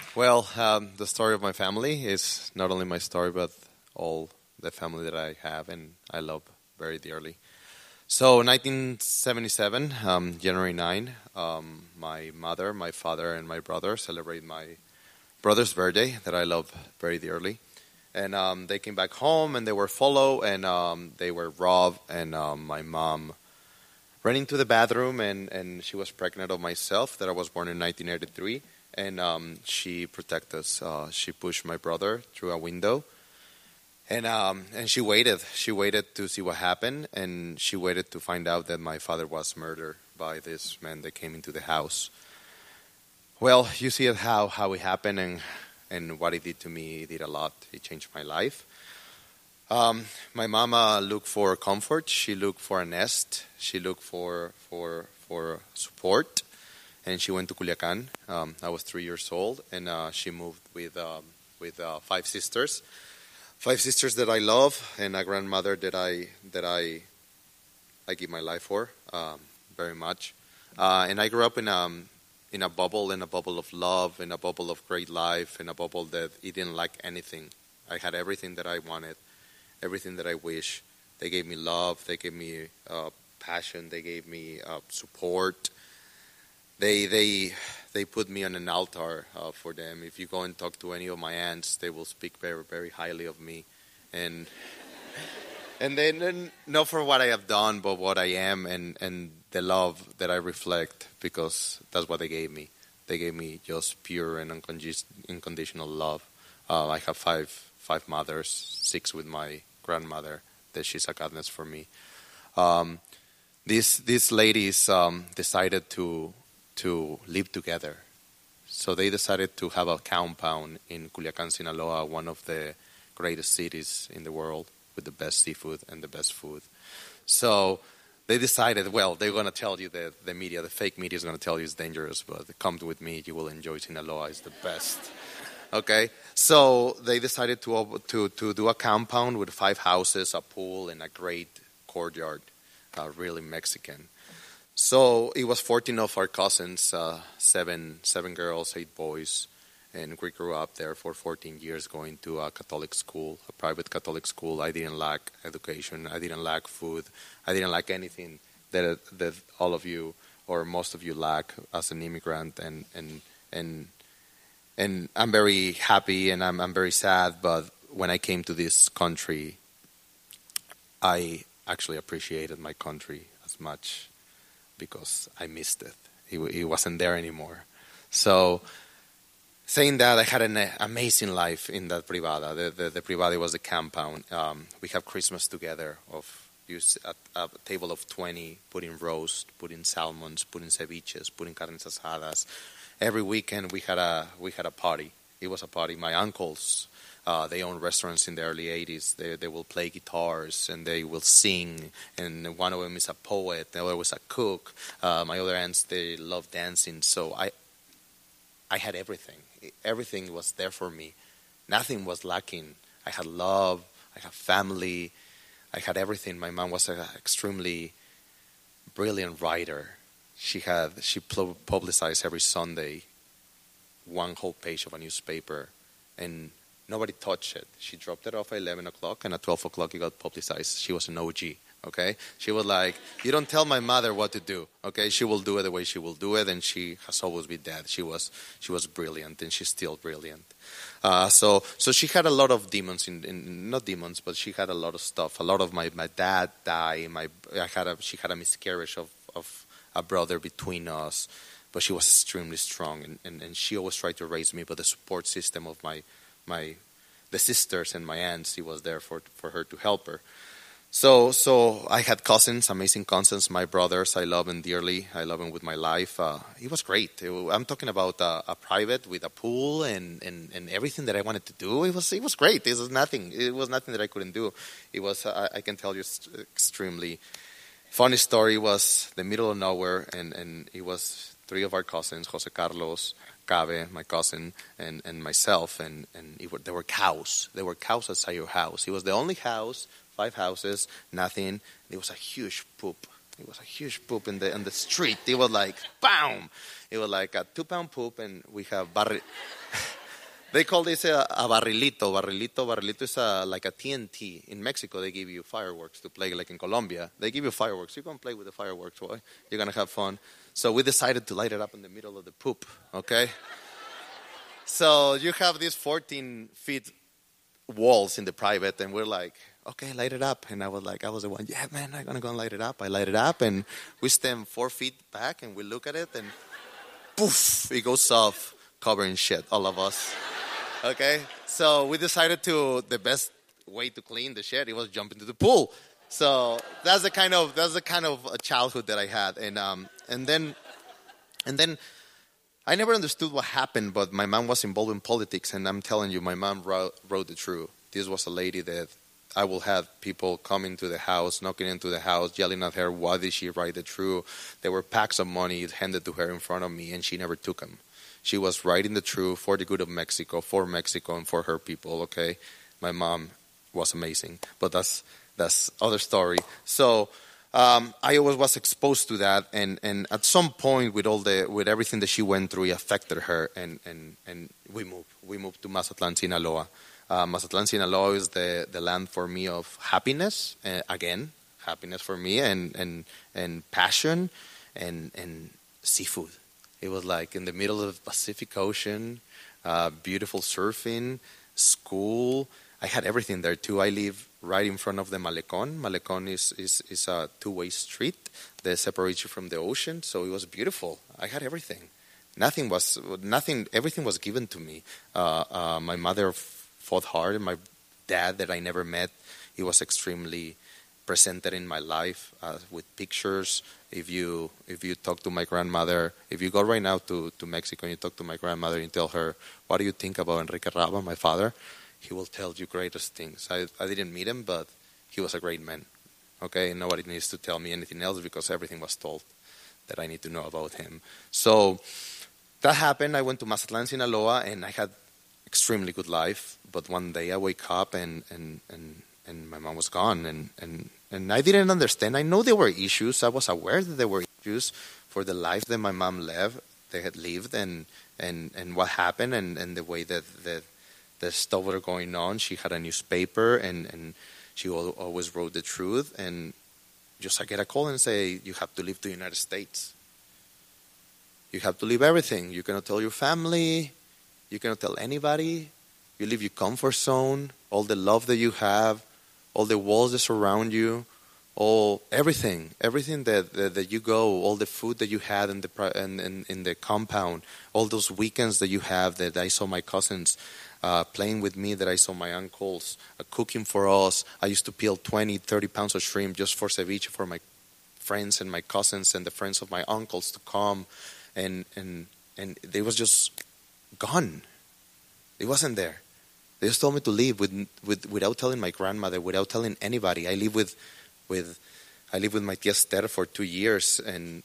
Well, the story of my family is not only my story, but all the family that I have and I love very dearly. So, 1977, January 9, my mother, my father, and my brother celebrate my brother's birthday that I love very dearly. And they came back home and they were followed and they were robbed. And my mom ran into the bathroom and she was pregnant of myself that I was born in 1983. And she protected us. She pushed my brother through a window. And she waited. She waited to see what happened. And she waited to find out that my father was murdered by this man that came into the house. Well, you see how it happened and what it did to me. It did a lot. It changed my life. My mama looked for comfort. She looked for a nest. She looked for support. And she went to Culiacan. I was 3 years old, and she moved with 5 sisters that I love, and a grandmother that I give my life for very much. And I grew up in a bubble of love, in a bubble of great life, in a bubble that it didn't lack anything. I had everything that I wanted, everything that I wish. They gave me love. They gave me passion. They gave me support. They put me on an altar for them. If you go and talk to any of my aunts, they will speak very, very highly of me, and then not for what I have done, but what I am and the love that I reflect, because that's what they gave me. They gave me just pure and unconditional love. I have five mothers, 6 with my grandmother. That she's a goddess for me. These ladies decided to live together. So they decided to have a compound in Culiacan, Sinaloa, one of the greatest cities in the world with the best seafood and the best food. So they decided, well, they're going to tell you that the media, the fake media is going to tell you it's dangerous, but come with me, you will enjoy Sinaloa, it's the best. Okay? So they decided to do a compound with 5 houses, a pool, and a great courtyard, really Mexican. So it was 14 of our cousins, 7 girls, 8 boys, and we grew up there for 14 years going to a Catholic school, a private Catholic school. I didn't lack education. I didn't lack food. I didn't lack anything that all of you or most of you lack as an immigrant. And I'm very happy and I'm very sad, but when I came to this country, I actually appreciated my country as much because I missed it. It wasn't there anymore. So, saying that, I had an amazing life in that privada. The privada was the compound. We have Christmas together. Use a table of 20, putting roast, putting salmons, putting ceviches, putting carnes asadas. Every weekend we had a party. It was a party. My uncles, they own restaurants in the early 80s. They will play guitars and they will sing. And one of them is a poet. The other was a cook. My other aunts, they love dancing. So I had everything. Everything was there for me. Nothing was lacking. I had love. I had family. I had everything. My mom was an extremely brilliant writer. She publicized every Sunday one whole page of a newspaper, and nobody touched it. She dropped it off at 11 o'clock, and at 12 o'clock it got publicized. She was an OG, okay? She was like, you don't tell my mother what to do, okay? She will do it the way she will do it, and she has always been that. She was brilliant, and she's still brilliant. So she had a lot of demons, not demons, but she had a lot of stuff. A lot of my dad died. She had a miscarriage of a brother between us, but she was extremely strong, and she always tried to raise me. But the support system of the sisters and my aunts, he was there for her to help her. So I had cousins, amazing cousins, my brothers. I love them dearly. I love them with my life. It was great. I'm talking about a private with a pool and everything that I wanted to do. It was great. It was nothing that I couldn't do. It was I can tell you extremely funny story. Was the middle of nowhere, and it was 3 of our cousins, Jose Carlos, Cabe, my cousin, and myself, and there were cows. There were cows outside your house. It was the only house, 5 houses, nothing. It was a huge poop. It was a huge poop in the street. It was like, bam! It was like a 2-pound poop, and we have They call this a barrilito. Barrilito is like a TNT. In Mexico, they give you fireworks to play, like in Colombia. They give you fireworks. You can play with the fireworks, boy. You're going to have fun. So we decided to light it up in the middle of the poop, okay? So you have these 14 feet walls in the private, and we're like, okay, light it up. And I was the one, yeah, man, I'm going to go and light it up. I light it up, and we stand 4 feet back, and we look at it, and poof, it goes off, covering shit, all of us. Okay? So we decided the best way to clean the shit, it was jump into the pool. So that's the kind of a childhood that I had. And then I never understood what happened, but my mom was involved in politics, and I'm telling you, my mom wrote the truth. This was a lady that I will have people coming to the house, knocking into the house, yelling at her, why did she write the truth? There were packs of money handed to her in front of me, and she never took them. She was writing the truth for the good of Mexico, for Mexico, and for her people, okay? My mom was amazing, but that's other story. So I always was exposed to that, and at some point with everything that she went through, it affected her, and we moved to Mazatlan, Sinaloa. Mazatlan, Sinaloa is the land for me of happiness, again, happiness for me, and passion, and seafood. It was like in the middle of the Pacific Ocean, beautiful surfing, school. I had everything there too. I live right in front of the Malecon. Malecon is a two-way street that separates you from the ocean, so it was beautiful. I had everything. Everything was given to me. My mother fought hard, and my dad that I never met, he was extremely presented in my life with pictures. If you talk to my grandmother, if you go right now to Mexico and you talk to my grandmother and tell her, what do you think about Enrique Raba, my father? He will tell you greatest things. I didn't meet him, but he was a great man. Okay, nobody needs to tell me anything else because everything was told that I need to know about him. So that happened. I went to Mazatlan, Sinaloa, and I had extremely good life. But one day I wake up and my mom was gone, and I didn't understand. I know there were issues. I was aware that there were issues for the life that my mom had lived, and what happened, and the way that the stuff were going on. She had a newspaper, and she always wrote the truth. And just I get a call and say, you have to leave the United States. You have to leave everything. You cannot tell your family. You cannot tell anybody. You leave your comfort zone, all the love that you have, all the walls that surround you, everything that you go, all the food that you had in the compound, all those weekends that you have that I saw my cousins playing with me, that I saw my uncles cooking for us. I used to peel 20, 30 pounds of shrimp just for ceviche for my friends and my cousins and the friends of my uncles to come, and they was just gone. It wasn't there. They just told me to leave without telling my grandmother, without telling anybody. I live with my tia Esther for 2 years, and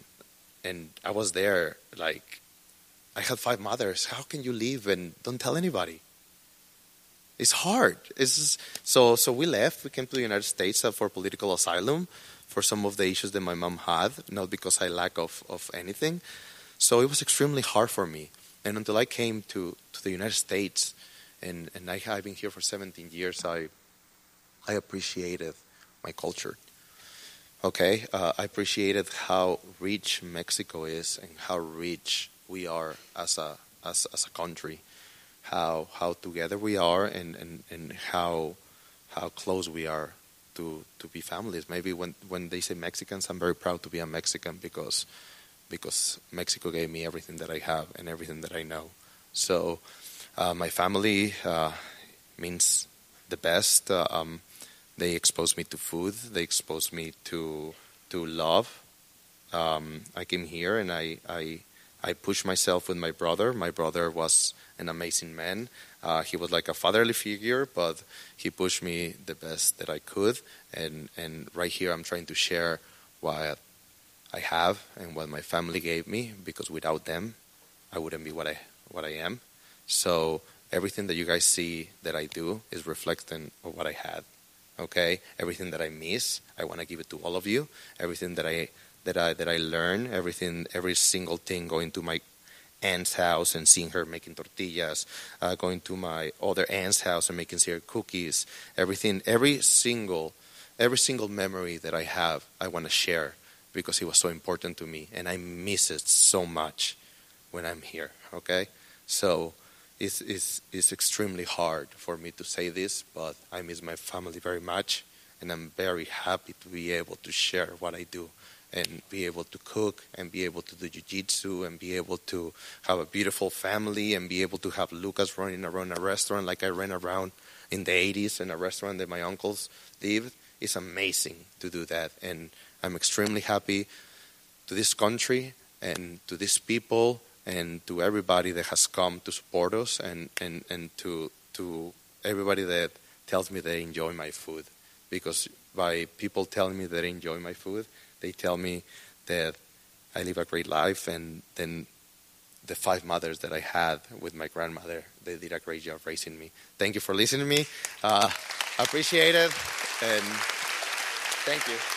I was there. Like, I had 5 mothers. How can you leave and don't tell anybody? It's hard. So we left. We came to the United States for political asylum for some of the issues that my mom had, not because I lack of anything. So it was extremely hard for me. And until I came to the United States, and I've been here for 17 years, I appreciated my culture. Okay, I appreciated how rich Mexico is and how rich we are as a country, how together we are, and how close we are to be families. Maybe when they say Mexicans, I'm very proud to be a Mexican because Mexico gave me everything that I have and everything that I know. So my family means the best. They exposed me to food. They exposed me to love. I came here and I pushed myself with my brother. My brother was an amazing man. He was like a fatherly figure, but he pushed me the best that I could. And right here I'm trying to share what I have and what my family gave me, because without them, I wouldn't be what I am. So everything that you guys see that I do is reflecting of what I had. Okay, everything that I miss, I want to give it to all of you. Everything that I learn, every single thing going to my aunt's house and seeing her making tortillas, going to my other aunt's house and making her cookies. Everything, every single memory that I have, I want to share because it was so important to me, and I miss it so much when I'm here. Okay, so it's extremely hard for me to say this, but I miss my family very much, and I'm very happy to be able to share what I do and be able to cook and be able to do jiu-jitsu and be able to have a beautiful family and be able to have Lucas running around a restaurant like I ran around in the 80s in a restaurant that my uncles lived. It's amazing to do that, and I'm extremely happy to this country and to these people and to everybody that has come to support us and to everybody that tells me they enjoy my food. Because by people telling me that they enjoy my food, they tell me that I live a great life, and then the 5 mothers that I had with my grandmother, they did a great job raising me. Thank you for listening to me. I appreciate it, and thank you.